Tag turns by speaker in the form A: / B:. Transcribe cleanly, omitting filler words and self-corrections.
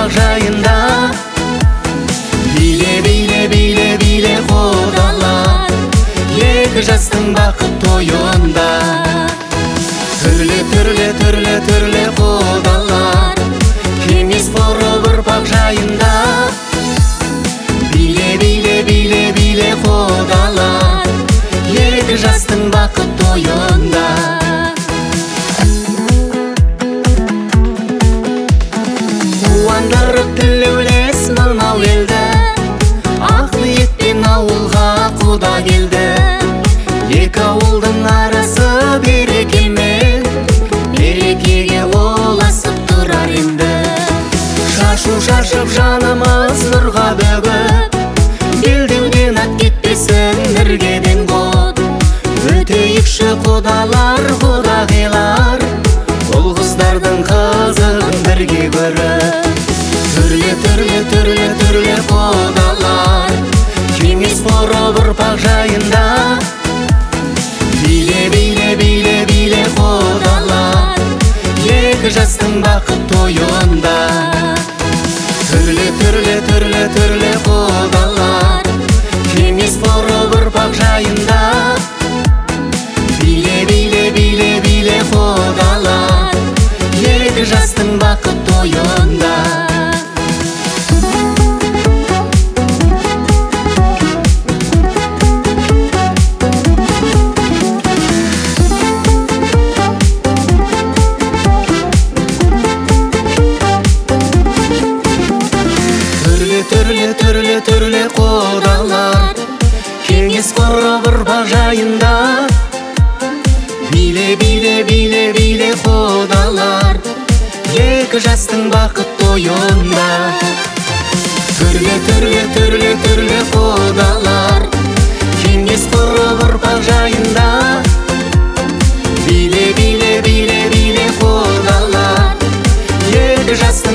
A: ұрпақ жайында. Биле құдалар, екі жастың бақыт тойында. Түрлі құдалар, кеңес құрып ұрпақ жайында. Биле құдалар, екі жастың бақыт тойында. Қуандырып тілеулес мынау елді, ақ ниетпен ауылға құда келді. Екі ауылдың арасы берекемен, берекеге ұласып тұрар енді. Шашу шашып жанымыз нұрға бөгіп, белдеуден ат кетпесін іргеден құт. Өтейікші құдалар, құдағилар, ұл қыздардың қызығын бірге көріп. Түрлі құдалар, кеңес құрып ұрпақ жайында. Биле құдалар, екі жастың бақыт тойында. Түрлі құдалар, кеңес құрып ұрпақ жайында. Биле құдалар, екі жастың бақыт тойында. Түрлі құдалар, кеңес құрып ұрпақ жайында. Биле құдалар, екі жастың бақыт тойында. Түрлі құдалар, кеңес құрып ұрпақ жайында. Биле құдалар, екі жастың